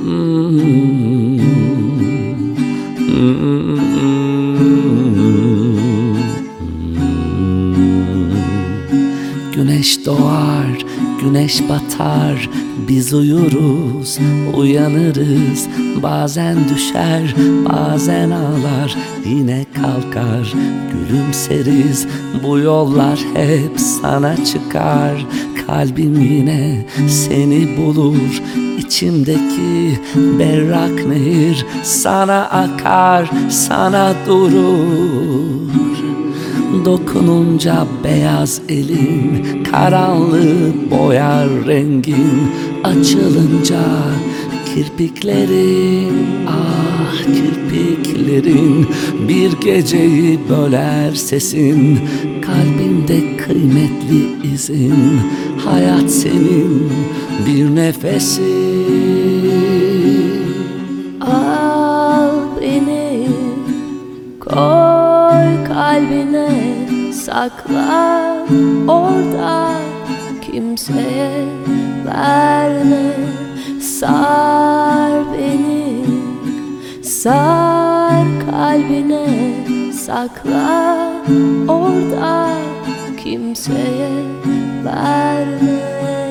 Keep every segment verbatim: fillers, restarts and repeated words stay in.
Güneş doğar, güneş batar, biz uyuruz, uyanırız. Bazen düşer, bazen ağlar, yine kalkar, gülümseriz. Bu yollar hep sana çıkar, kalbim yine seni bulur. İçimdeki berrak nehir sana akar, sana durur. Dokununca beyaz elin karanlığı boyar rengin. Açılınca kirpiklerin, ah kirpiklerin, bir geceyi böler sesin. Kalbimde kıymetli izin, hayat senin bir nefesin. Al beni, koy kalbine, sakla orada, kimseye verme. Sar beni, sar kalbine, sakla orada, kimseye verme.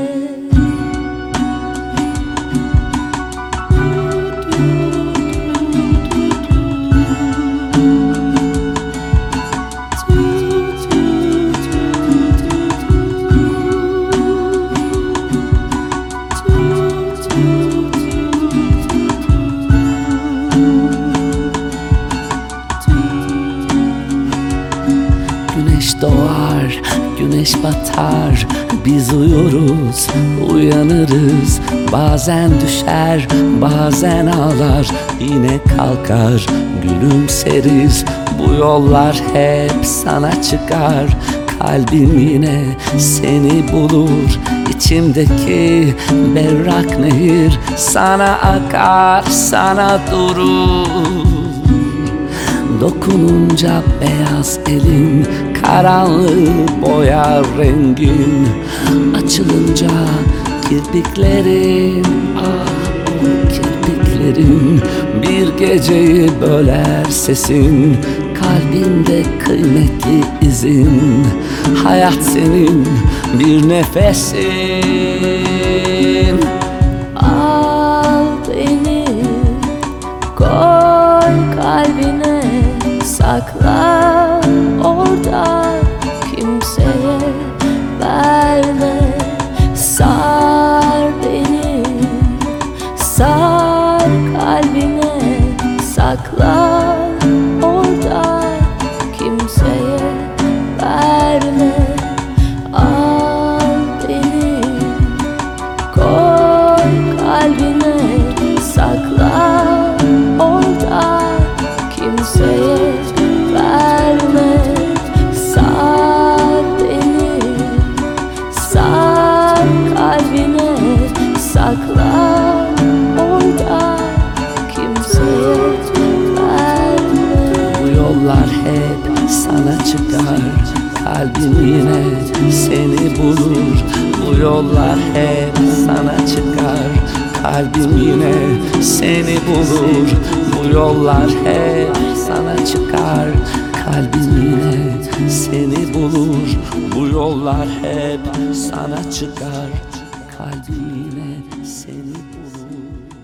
Güneş doğar, güneş batar, biz uyuruz, uyanırız. Bazen düşer, bazen ağlar, yine kalkar, gülümseriz. Bu yollar hep sana çıkar, kalbim yine seni bulur. İçimdeki berrak nehir sana akar, sana durur. Dokununca beyaz elin karanlığı boyar rengin. Açılınca kirpiklerin, ah o kirpiklerin, bir geceyi böler sesin. Kalbimde kıymetli izin, hayat senin bir nefesin. Al beni, koy kalbine, sakla orada, kimseye verme. Sar beni, sar kalbine, sakla orada, kimseye verme. Al beni, koy kalbine, sakla orada, kimseye verme. Sar beni, sar kalbine, sakla orada, kimseye verme. Bu yollar hep sana çıkar, kalbim yine seni bulur. Bu yollar hep sana çıkar, kalbim yine seni bulur. Bu yollar hep sana çıkar, kalbim yine seni bulur. Bu yollar hep sana çıkar, kalbim yine seni bulur.